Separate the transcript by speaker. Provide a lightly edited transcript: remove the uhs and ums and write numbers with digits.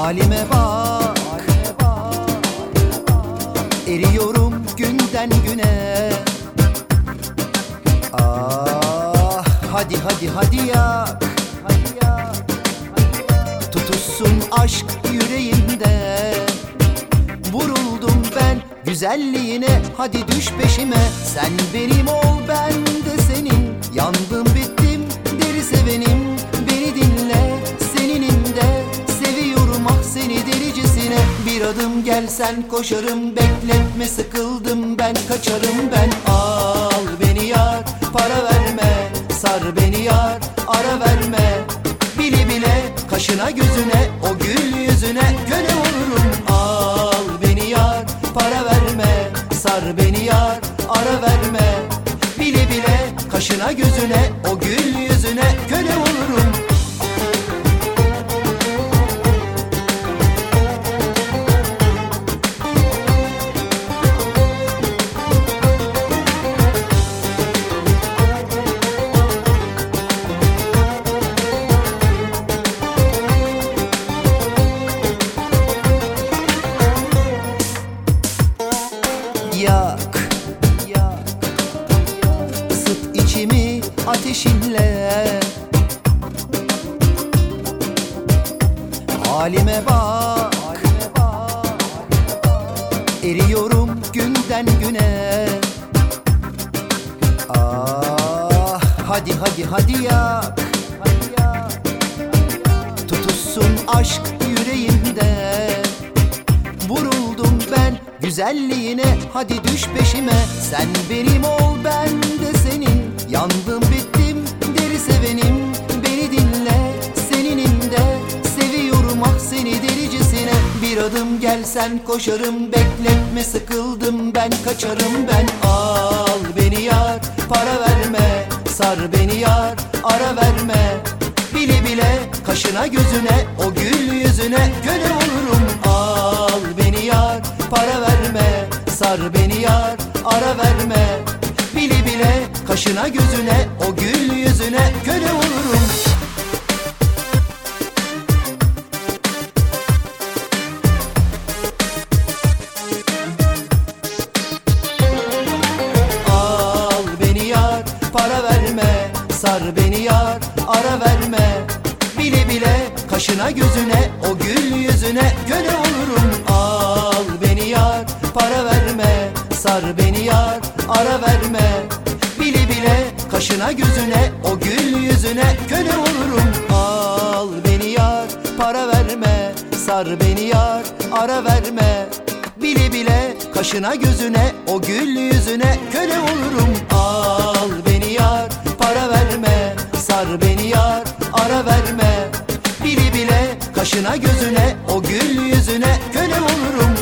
Speaker 1: Halime bak, eriyorum günden güne. Ah, hadi hadi hadi yak, tutuşsun aşk yüreğimde. Vuruldum ben güzelliğine, hadi düş peşime. Sen benim ol, ben de senin. Yandım bittim deli sevenim. Beni dinle, seninim de. Seviyorum ah seni delicesine. Bir adım gelsen koşarım, bekletme sıkıldım ben, kaçarım ben. Al beni yar, para verme. Sar beni yar, ara verme. Bile bile kaşına gözüne, o gül yüzüne köle olurum. Al beni yar, para verme. Sar beni yar, ara verme. Bile bile kaşına gözüne, o gül yüzüne köle olurum. Yak, ısıt içimi ateşinle. Halime bak, eriyorum günden güne. Ah, hadi hadi hadi yak, tutuşsun aşk yüreğimde. Vuruldum ben güzelliğine, hadi düş peşime. Sen benim ol, ben de senin. Yandım bittim deli sevenim. Beni dinle, seninim de. Seviyorum ah seni delicesine. Bir adım gelsen koşarım, bekletme sıkıldım ben, kaçarım ben. Al beni yar, para verme. Sar beni yar, ara verme. Bile bile kaşına gözüne, o gül yüzüne köle olurum. Al beni yar, para verme. Sar beni yar, ara verme. Bile bile kaşına gözüne, o gül yüzüne köle olurum. Al beni yar, para verme. Sar beni yar, ara verme. Bile bile kaşına gözüne, o gül yüzüne köle olurum. Al beni yar, para verme. Sar beni yar, ara verme. Bile bile kaşına gözüne, o gül yüzüne köle olurum. Al beni yar, para verme. Sar beni yar, ara verme. Bile bile kaşına gözüne, o gül yüzüne köle olurum. Al beni yar, para verme. Sar beni yar, ara verme. Bile bile kaşına gözüne, o gül yüzüne köle olurum.